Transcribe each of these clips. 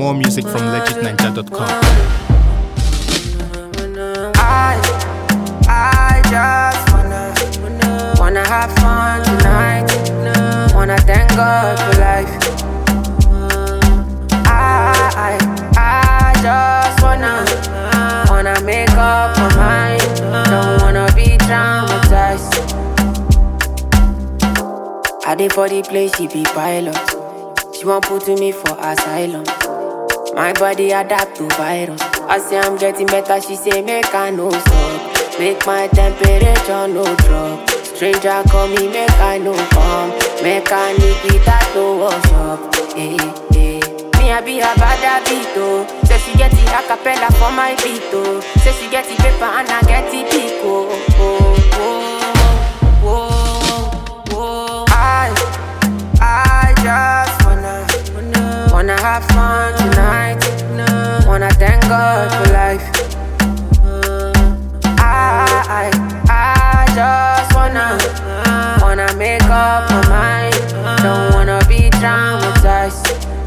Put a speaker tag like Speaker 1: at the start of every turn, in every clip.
Speaker 1: More music from legitninja.com.
Speaker 2: I just wanna have fun tonight. Wanna thank God for life. I just wanna make up my mind. Don't wanna be traumatized. I did for the place, she be pilot. She won't put me for asylum. My body adapt to virus. I say I'm getting better, she say make I no stop. Make my temperature no drop. Stranger call me, make I no come. Make I need it that to wash up. Hey, hey. Me I be a bad habit oh. Say she get the acapella for my beat oh. Say she get the paper and I get the pick oh. I just wanna have fun tonight. Wanna thank God for life. I just wanna make up my mind. Don't wanna be traumatized.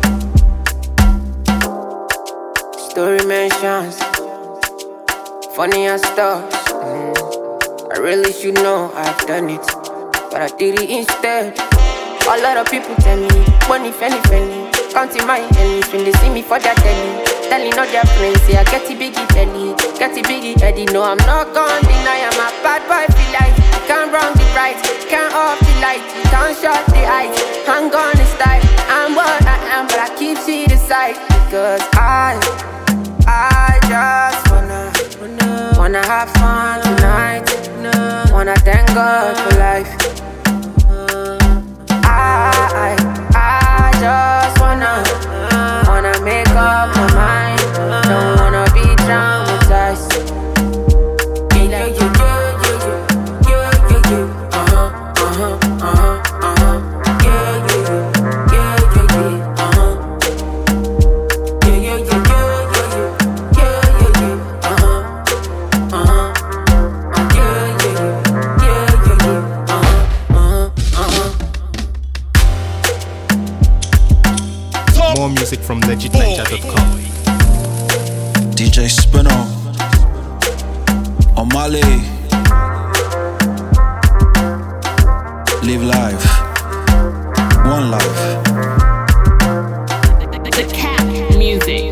Speaker 2: Story mentions funny and stuff. I really should know I've done it, but I did it instead. A lot of people tell me, money, penny. Counting my enemies when they see me for their telly. Telling all their friends, say I get the biggie belly. Get the biggie heady, no I'm not gonna deny. I'm a bad boy, feel like you can't wrong the right. Can't off the light, you can't shut the eyes. I'm gonna style, I'm what I am, but I keep to the side. Because I just wanna have fun tonight. Wanna thank God for life. I just wanna make up my mind. Don't wanna be traumatized.
Speaker 1: More music from legitninja.com.
Speaker 3: DJ Spinner Omale. Live life, one life.
Speaker 4: The Cap Music.